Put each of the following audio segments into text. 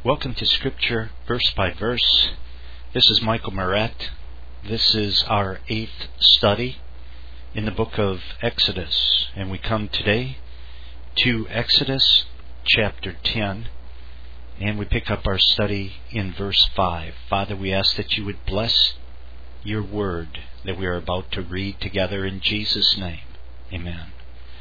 Welcome to Scripture, verse by verse. This is Michael Moret. This is our 8th study in the book of Exodus. And we come today to Exodus chapter 10. And we pick up our study in verse 5. Father, we ask that you would bless your word that we are about to read together in Jesus' name. Amen.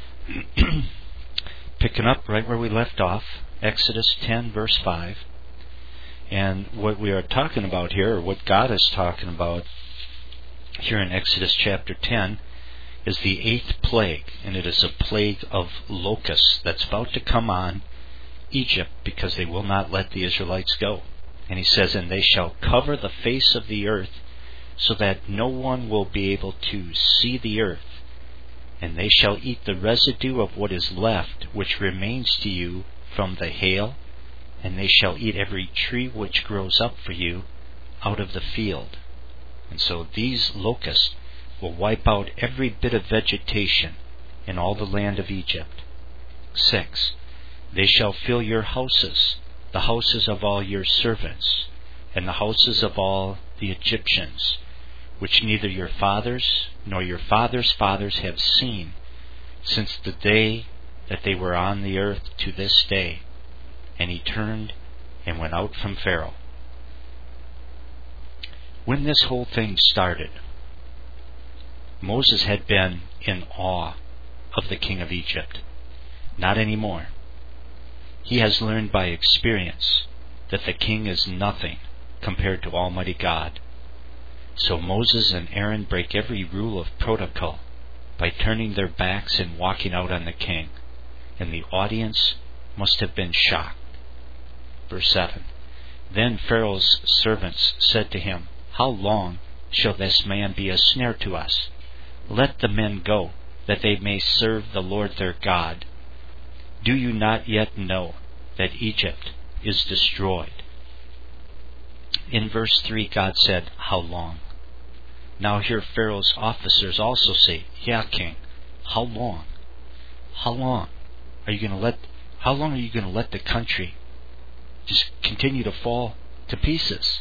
Picking up right where we left off, Exodus 10 verse 5. And what we are talking about here, or what God is talking about here in Exodus chapter 10, is the 8th plague. And it is a plague of locusts that's about to come on Egypt because they will not let the Israelites go. And he says, and they shall cover the face of the earth so that no one will be able to see the earth. And they shall eat the residue of what is left, which remains to you from the hail, and they shall eat every tree which grows up for you out of the field. And so these locusts will wipe out every bit of vegetation in all the land of Egypt. 6. They shall fill your houses, the houses of all your servants, and the houses of all the Egyptians, which neither your fathers nor your fathers' fathers have seen, since the day that they were on the earth to this day. And he turned and went out from Pharaoh. When this whole thing started, Moses had been in awe of the king of Egypt. Not anymore. He has learned by experience that the king is nothing compared to Almighty God. So Moses and Aaron break every rule of protocol by turning their backs and walking out on the king. And the audience must have been shocked. Verse 7. Then Pharaoh's servants said to him, how long shall this man be a snare to us? Let the men go, that they may serve the Lord their God. Do you not yet know that Egypt is destroyed? In verse 3, God said, how long? Now here Pharaoh's officers also say, yeah, king, how long? How long are you going to let the country just continue to fall to pieces?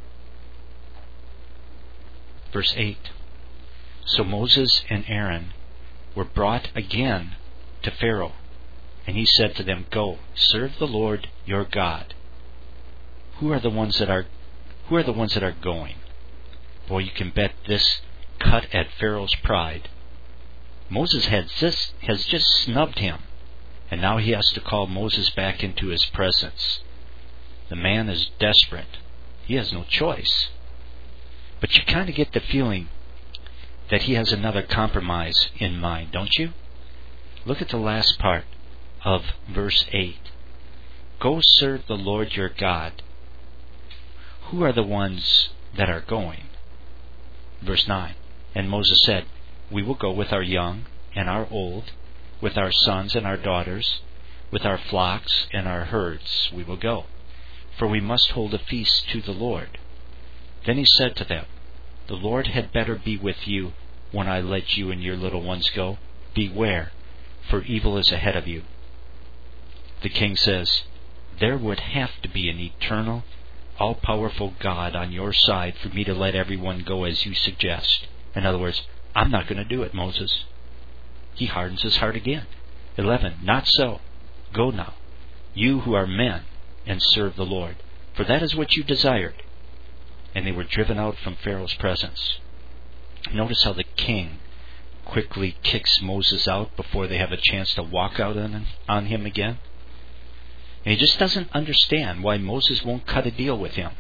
Verse 8. So Moses and Aaron were brought again to Pharaoh, and he said to them, go, serve the Lord your God. Who are the ones that are going? Boy, you can bet this cut at Pharaoh's pride. Moses has just snubbed him, and now he has to call Moses back into his presence. The man is desperate. He has no choice. But you kind of get the feeling that he has another compromise in mind, don't you? Look at the last part of verse 8. Go serve the Lord your God. Who are the ones that are going? Verse 9. And Moses said, we will go with our young and our old, with our sons and our daughters, with our flocks and our herds we will go, for we must hold a feast to the Lord. Then he said to them, the Lord had better be with you when I let you and your little ones go. Beware, for evil is ahead of you. The king says, there would have to be an eternal, all-powerful God on your side for me to let everyone go as you suggest. In other words, I'm not going to do it, Moses. He hardens his heart again. 11. Not so. Go now, you who are men, and serve the Lord, for that is what you desired. And they were driven out from Pharaoh's presence. Notice how the king quickly kicks Moses out before they have a chance to walk out on him again. And he just doesn't understand why Moses won't cut a deal with him.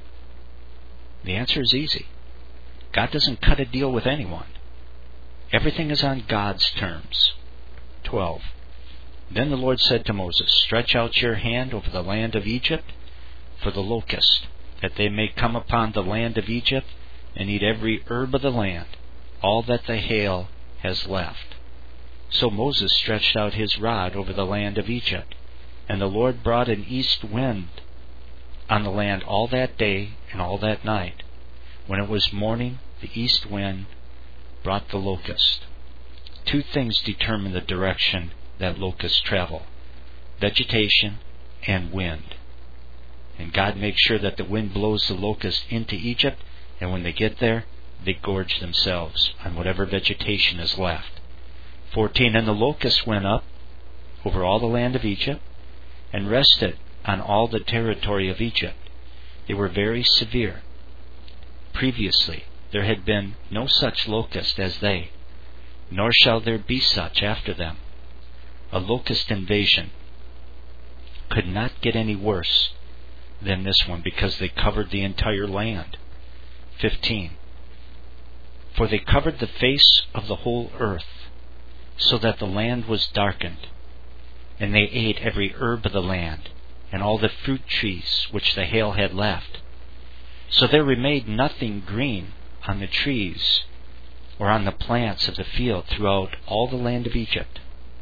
The answer is easy. God doesn't cut a deal with anyone. Everything is on God's terms. 12. Then the Lord said to Moses, stretch out your hand over the land of Egypt for the locust, that they may come upon the land of Egypt and eat every herb of the land, all that the hail has left. So Moses stretched out his rod over the land of Egypt, and the Lord brought an east wind on the land all that day and all that night. When it was morning, the east wind brought the locust. Two things determine the direction that locusts travel: vegetation and wind. And God makes sure that the wind blows the locust into Egypt, and when they get there, they gorge themselves on whatever vegetation is left. 14, and the locusts went up over all the land of Egypt, and rested on all the territory of Egypt. They were very severe. Previously, there had been no such locust as they, nor shall there be such after them. A locust invasion could not get any worse than this one, because they covered the entire land. 15, for they covered the face of the whole earth, so that the land was darkened, and they ate every herb of the land, and all the fruit trees which the hail had left. So there remained nothing green on the trees or on the plants of the field throughout all the land of Egypt.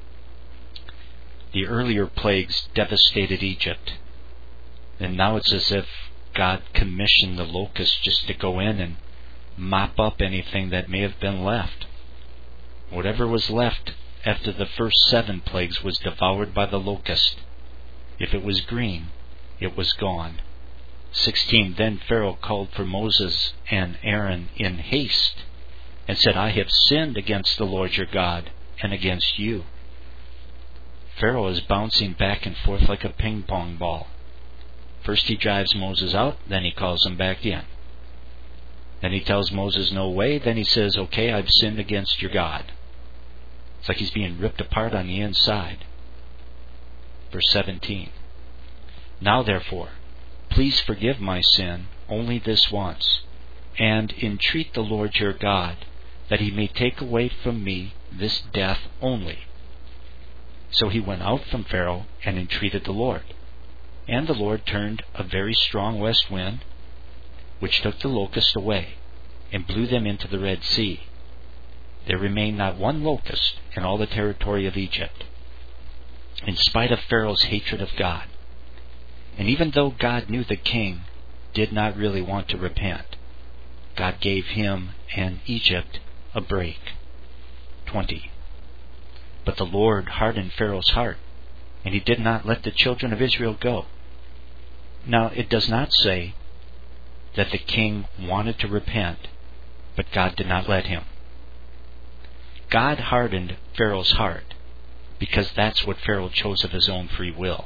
The earlier plagues devastated Egypt, and now it's as if God commissioned the locusts just to go in and mop up anything that may have been left. Whatever was left after the first 7 plagues was devoured by the locust. If it was green, it was gone. 16, then Pharaoh called for Moses and Aaron in haste, and said, I have sinned against the Lord your God, and against you. Pharaoh is bouncing back and forth like a ping pong ball. First he drives Moses out, then he calls him back in. Then he tells Moses no way, then he says, okay, I've sinned against your God. It's like he's being ripped apart on the inside. Verse 17, now therefore, please forgive my sin only this once, and entreat the Lord your God, that he may take away from me this death only. So he went out from Pharaoh and entreated the Lord. And the Lord turned a very strong west wind, which took the locusts away, and blew them into the Red Sea. There remained not one locust in all the territory of Egypt, in spite of Pharaoh's hatred of God. And even though God knew the king did not really want to repent, God gave him and Egypt a break. 20. But the Lord hardened Pharaoh's heart, and he did not let the children of Israel go. Now, it does not say that the king wanted to repent, but God did not let him. God hardened Pharaoh's heart, because that's what Pharaoh chose of his own free will.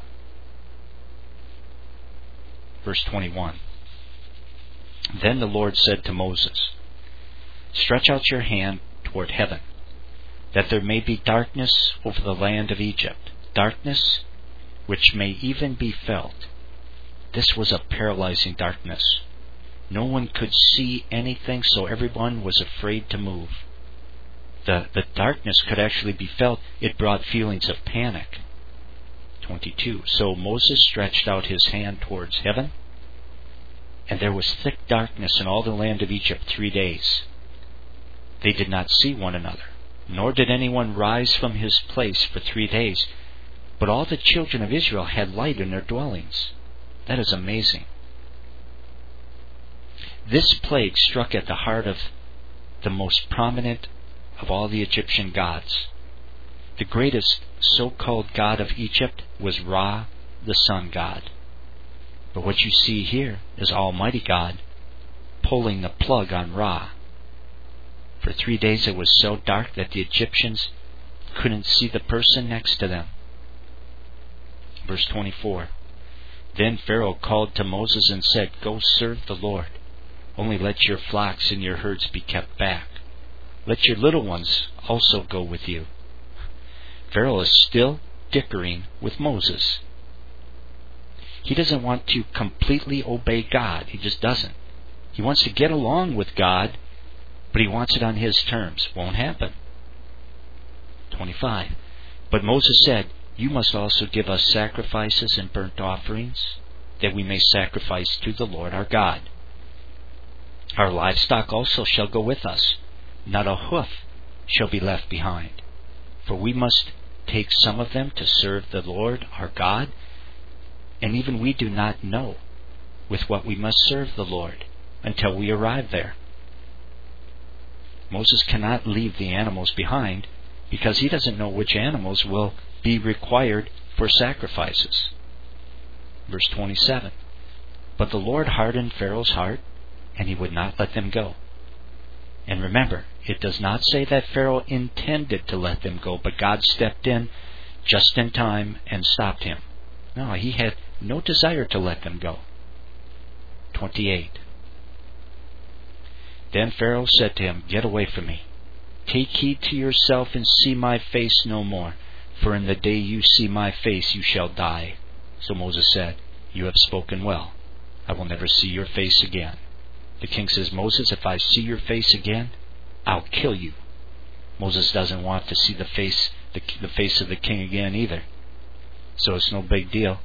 Verse 21. Then the Lord said to Moses, stretch out your hand toward heaven, that there may be darkness over the land of Egypt, darkness which may even be felt. This was a paralyzing darkness. No one could see anything, so everyone was afraid to move. The darkness could actually be felt. It brought feelings of panic. 22. So Moses stretched out his hand towards heaven, and there was thick darkness in all the land of Egypt 3 days. They did not see one another, nor did anyone rise from his place for 3 days. But all the children of Israel had light in their dwellings. That is amazing. This plague struck at the heart of the most prominent of all the Egyptian gods. The greatest so-called god of Egypt was Ra, the sun god. But what you see here is Almighty God pulling the plug on Ra. For 3 days it was so dark that the Egyptians couldn't see the person next to them. Verse 24. Then Pharaoh called to Moses and said, go serve the Lord. Only let your flocks and your herds be kept back. Let your little ones also go with you. Pharaoh is still dickering with Moses. He doesn't want to completely obey God. He just doesn't. He wants to get along with God, but he wants it on his terms. Won't happen. 25. But Moses said, you must also give us sacrifices and burnt offerings, that we may sacrifice to the Lord our God. Our livestock also shall go with us. Not a hoof shall be left behind. For we must take some of them to serve the Lord our God, and even we do not know with what we must serve the Lord until we arrive there. Moses cannot leave the animals behind, because he doesn't know which animals will be required for sacrifices. Verse 27. But the Lord hardened Pharaoh's heart, and he would not let them go. And remember, it does not say that Pharaoh intended to let them go, but God stepped in just in time and stopped him. No, he had no desire to let them go. 28. Then Pharaoh said to him, "Get away from me. Take heed to yourself and see my face no more, for in the day you see my face you shall die." So Moses said, "You have spoken well. I will never see your face again." The king says, "Moses, if I see your face again, I'll kill you." Moses doesn't want to see the face of the king again either. So it's no big deal.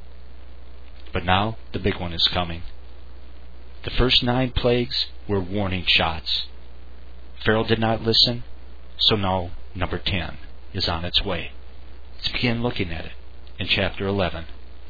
But now the big one is coming. The first 9 plagues were warning shots. Pharaoh did not listen, so now number 10 is on its way. Let's begin looking at it in chapter 11.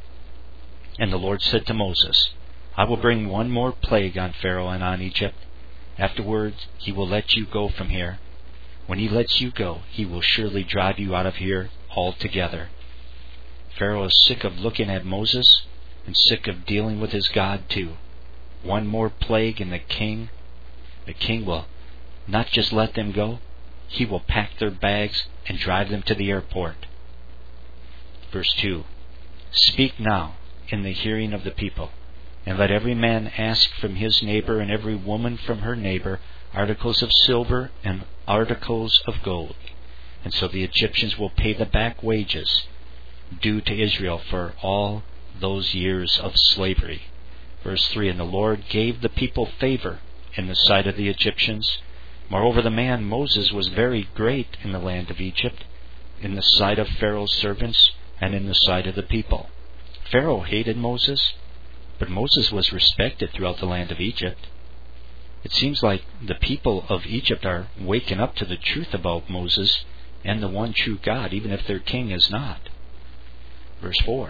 And the Lord said to Moses, "I will bring one more plague on Pharaoh and on Egypt. Afterwards he will let you go from here. When he lets you go, he will surely drive you out of here altogether." Pharaoh is sick of looking at Moses and sick of dealing with his God too. One more plague and the king will not just let them go, he will pack their bags and drive them to the airport. Verse 2. "Speak now in the hearing of the people, and let every man ask from his neighbor and every woman from her neighbor articles of silver and articles of gold. And so the Egyptians will pay the back wages due to Israel for all those years of slavery." Verse 3. "And the Lord gave the people favor in the sight of the Egyptians. Moreover, the man Moses was very great in the land of Egypt, in the sight of Pharaoh's servants and in the sight of the people." Pharaoh hated Moses, but Moses was respected throughout the land of Egypt. It seems like the people of Egypt are waking up to the truth about Moses and the one true God, even if their king is not. Verse 4.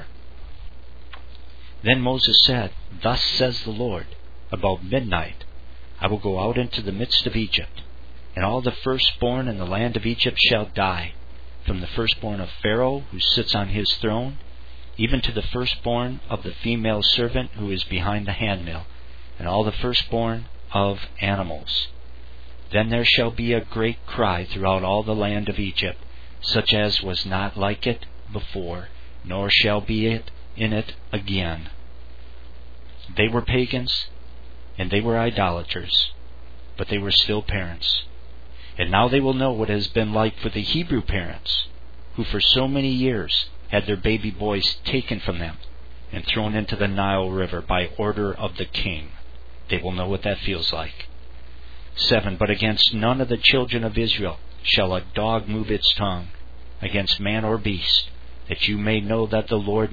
"Then Moses said, 'Thus says the Lord, about midnight I will go out into the midst of Egypt, and all the firstborn in the land of Egypt shall die, from the firstborn of Pharaoh who sits on his throne, even to the firstborn of the female servant who is behind the handmill, and all the firstborn of animals. Then there shall be a great cry throughout all the land of Egypt, such as was not like it before, nor shall be it in it again.' They were pagans, and they were idolaters, but they were still parents. And now they will know what it has been like for the Hebrew parents, who for so many years had their baby boys taken from them and thrown into the Nile River by order of the king. They will know what that feels like. 7. But against none of the children of Israel shall a dog move its tongue, against man or beast, that you may know that the Lord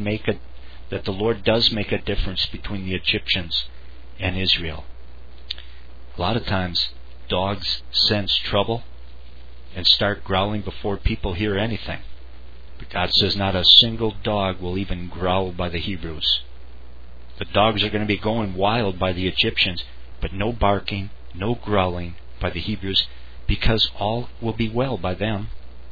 does make a difference between the Egyptians and Israel." A lot of times, dogs sense trouble and start growling before people hear anything. But God says not a single dog will even growl by the Hebrews. The dogs are going to be going wild by the Egyptians, but no barking, no growling by the Hebrews, because all will be well by them.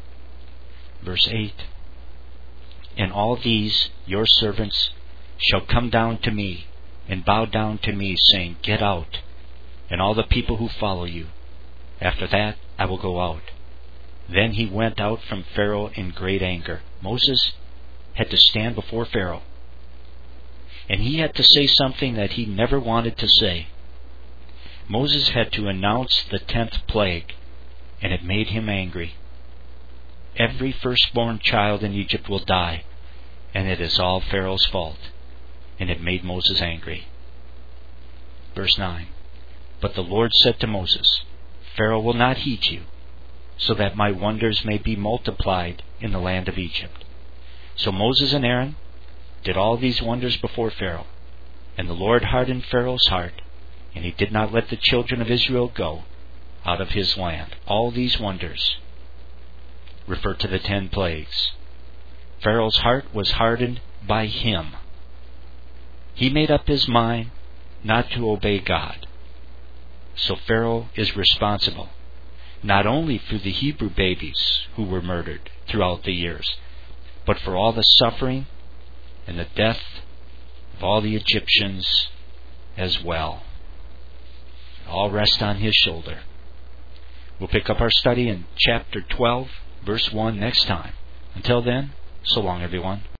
Verse 8. "And all these your servants shall come down to me and bow down to me, saying, 'Get out,' and all the people who follow you. After that I will go out." Then he went out from Pharaoh in great anger. Moses had to stand before Pharaoh, and he had to say something that he never wanted to say. Moses had to announce the 10th plague, and it made him angry. Every firstborn child in Egypt will die, and it is all Pharaoh's fault, and it made Moses angry. Verse 9. "But the Lord said to Moses, 'Pharaoh will not heed you, so that my wonders may be multiplied in the land of Egypt.' So Moses and Aaron did all these wonders before Pharaoh, and the Lord hardened Pharaoh's heart, and he did not let the children of Israel go out of his land." All these wonders refer to the 10 plagues. Pharaoh's heart was hardened by him. He made up his mind not to obey God. So Pharaoh is responsible, not only for the Hebrew babies who were murdered throughout the years, but for all the suffering and the death of all the Egyptians as well. All rest on His shoulder. We'll pick up our study in chapter 12, verse 1 next time. Until then, so long everyone.